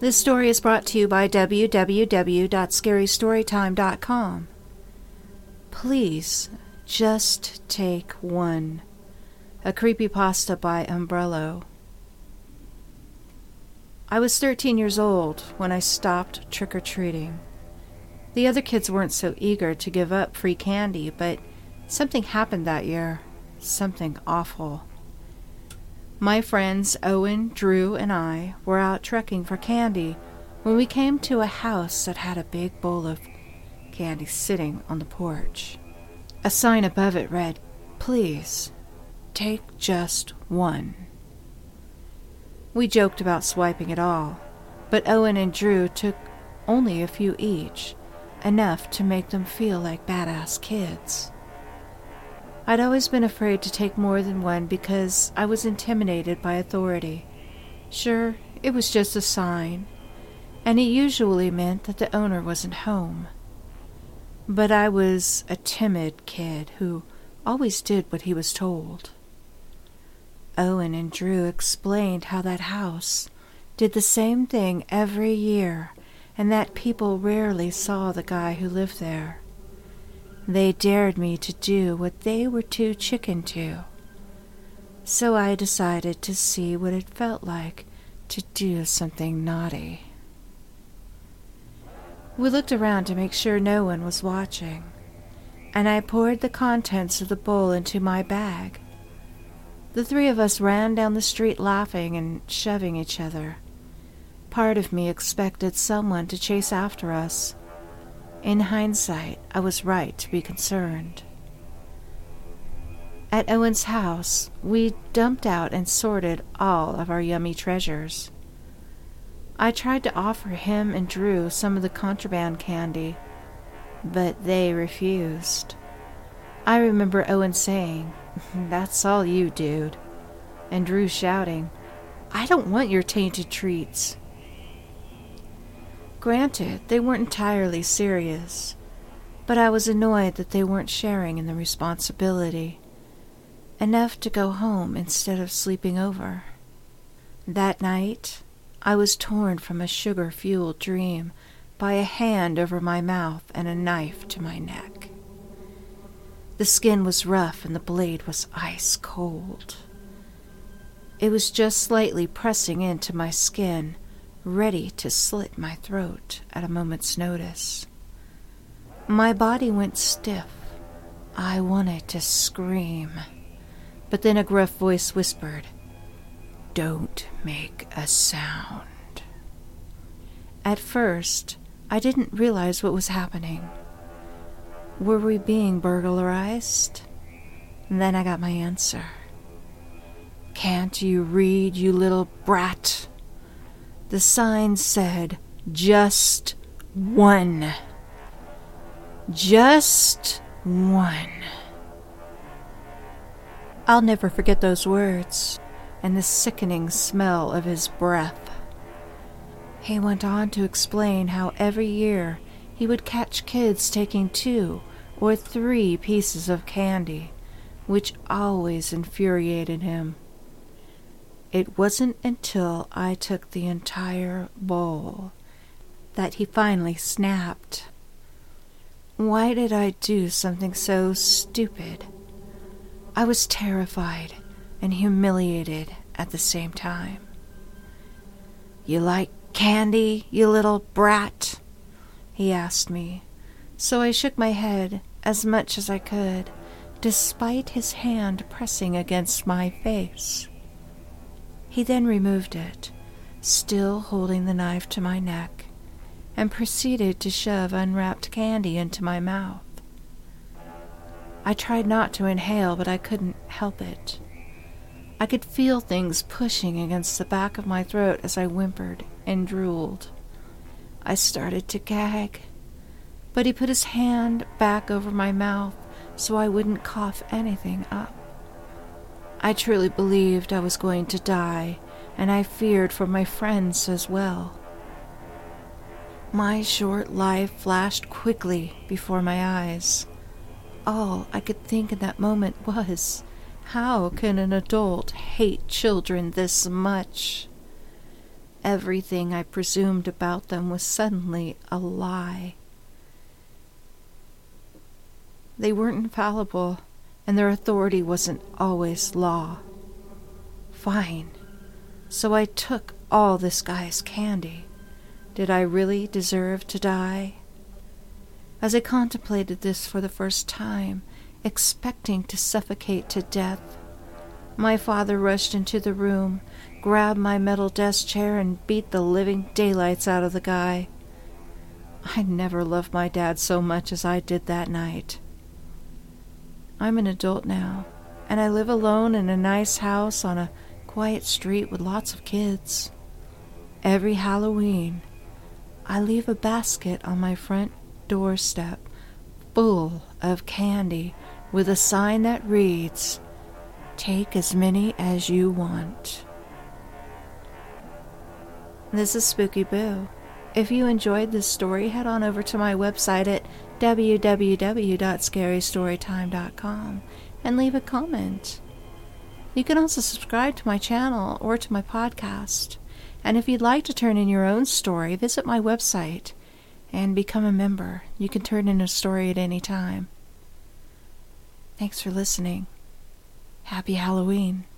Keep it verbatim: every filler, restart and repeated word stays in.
This story is brought to you by w w w dot scary story time dot com. Please, just take one. A creepypasta by Umbrello. I was thirteen years old when I stopped trick-or-treating. The other kids weren't so eager to give up free candy, but something happened that year. Something awful. My friends Owen, Drew, and I were out trekking for candy when we came to a house that had a big bowl of candy sitting on the porch. A sign above it read, "Please, take just one." We joked about swiping it all, but Owen and Drew took only a few each, enough to make them feel like badass kids. I'd always been afraid to take more than one because I was intimidated by authority. Sure, it was just a sign, and it usually meant that the owner wasn't home. But I was a timid kid who always did what he was told. Owen and Drew explained how that house did the same thing every year, and that people rarely saw the guy who lived there. They dared me to do what they were too chicken to. So I decided to see what it felt like to do something naughty. We looked around to make sure no one was watching, and I poured the contents of the bowl into my bag. The three of us ran down the street laughing and shoving each other. Part of me expected someone to chase after us. In hindsight, I was right to be concerned. At Owen's house, we dumped out and sorted all of our yummy treasures. I tried to offer him and Drew some of the contraband candy, but they refused. I remember Owen saying, "That's all you, dude," and Drew shouting, "I don't want your tainted treats." Granted, they weren't entirely serious, but I was annoyed that they weren't sharing in the responsibility, enough to go home instead of sleeping over. That night, I was torn from a sugar-fueled dream by a hand over my mouth and a knife to my neck. The skin was rough and the blade was ice cold. It was just slightly pressing into my skin, ready to slit my throat at a moment's notice. My body went stiff. I wanted to scream, but then a gruff voice whispered, "Don't make a sound." At first, I didn't realize what was happening. Were we being burglarized? Then I got my answer. "Can't you read, you little brat?" The sign said, "Just one. Just one." I'll never forget those words and the sickening smell of his breath. He went on to explain how every year he would catch kids taking two or three pieces of candy, which always infuriated him. It wasn't until I took the entire bowl that he finally snapped. Why did I do something so stupid? I was terrified and humiliated at the same time. "You like candy, you little brat?" he asked me, so I shook my head as much as I could, despite his hand pressing against my face. He then removed it, still holding the knife to my neck, and proceeded to shove unwrapped candy into my mouth. I tried not to inhale, but I couldn't help it. I could feel things pushing against the back of my throat as I whimpered and drooled. I started to gag, but he put his hand back over my mouth so I wouldn't cough anything up. I truly believed I was going to die, and I feared for my friends as well. My short life flashed quickly before my eyes. All I could think in that moment was, how can an adult hate children this much? everything I presumed about them was suddenly a lie. They weren't infallible, and their authority wasn't always law. Fine. So I took all this guy's candy. Did I really deserve to die? As I contemplated this for the first time, expecting to suffocate to death, my father rushed into the room, grabbed my metal desk chair, and beat the living daylights out of the guy. I never loved my dad so much as I did that night. I'm an adult now, and I live alone in a nice house on a quiet street with lots of kids. Every Halloween, I leave a basket on my front doorstep full of candy with a sign that reads, "Take as many as you want." This is Spooky Boo. If you enjoyed this story, head on over to my website at w w w dot scary story time dot com and leave a comment. You can also subscribe to my channel or to my podcast. And if you'd like to turn in your own story, visit my website and become a member. You can turn in a story at any time. Thanks for listening. Happy Halloween.